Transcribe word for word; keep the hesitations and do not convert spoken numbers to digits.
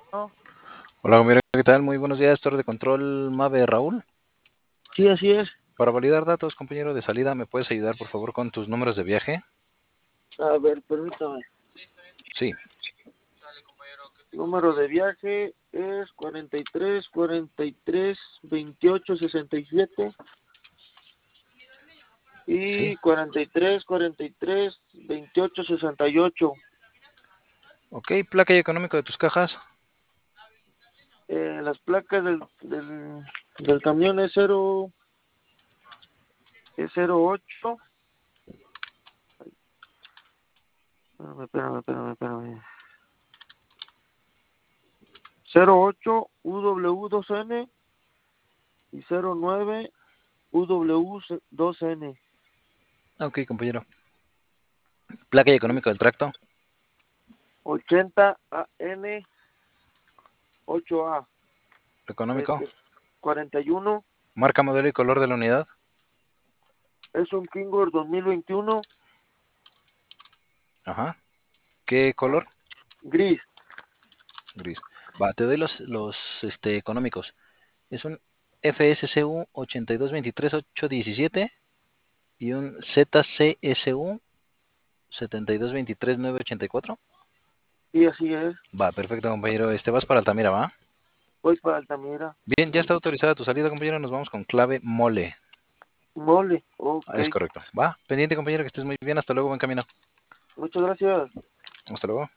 Hola, compañero, ¿qué tal? Muy buenos días, torre de control Mave Raúl. Sí, así es. Para validar datos, compañero de salida, ¿me puedes ayudar, por favor, con tus números de viaje? A ver, permítame. Sí. Número de viaje es cuarenta y tres, cuarenta y tres, veintiocho, sesenta y siete Sí. y cuarenta y tres, cuarenta y tres, veintiocho, sesenta y ocho. Ok, placa y económico de tus cajas. Eh, las placas del, del, del camión es cero, es cero ocho. Espérame, espérame, espérame, espérame. cero ocho U W dos N y cero nueve U W dos N. Ok, compañero. Placa y económico del tracto. ochenta A N ocho A. Económico. Este, cuarenta y uno. Marca, modelo y color de la unidad. Es un Kingor dos mil veintiuno. Ajá. ¿Qué color? Gris. Gris. Va, te doy los, los este, económicos. Es un F S C U ochenta y dos veintitrés ocho diecisiete y un Z C S U setenta y dos veintitrés nueve ochenta y cuatro. Sí, así es. Va, perfecto, compañero. Este vas para Altamira, ¿va? Voy para Altamira. Bien, ya está autorizada tu salida, compañero. Nos vamos con clave mole. Mole. Ok. Es correcto. Va, pendiente, compañero, que estés muy bien. Hasta luego, buen camino. Muchas gracias. Hasta luego.